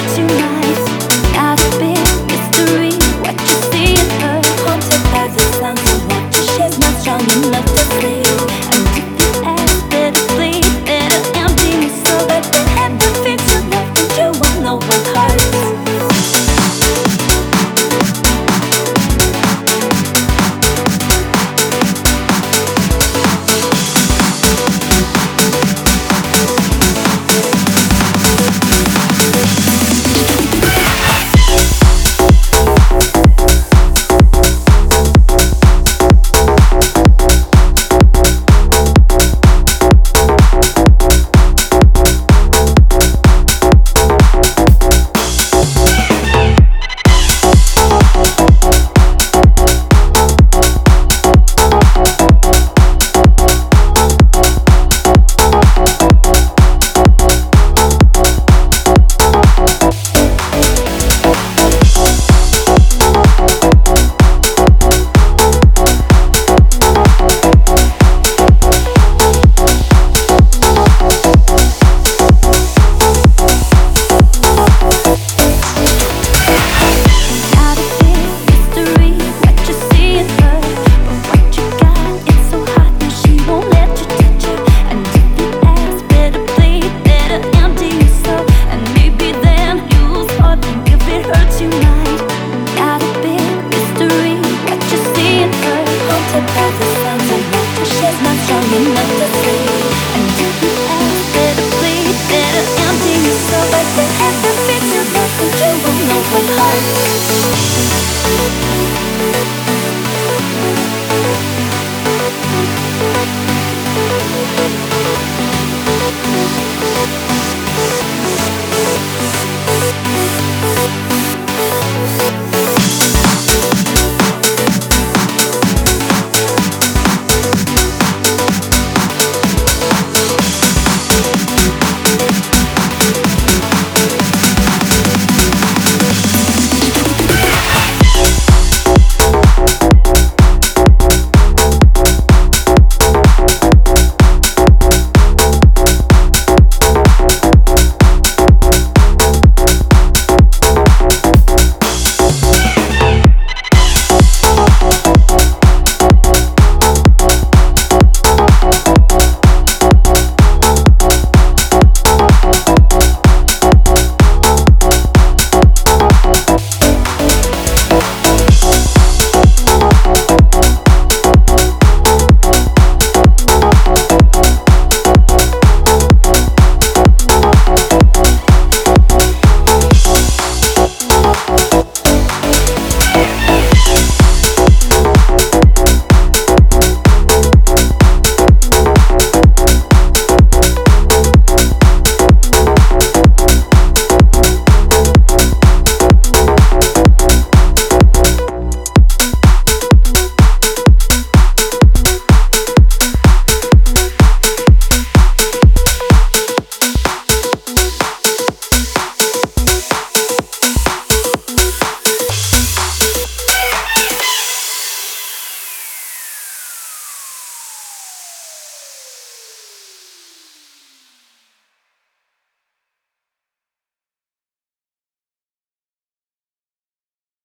too nice. Not a big mystery. What you see in her, haunted by the sounds of laughter. She's not strong enough to sleep. And if you ask, better sleep, better empty me so that they have the things you left and you won't know what heart.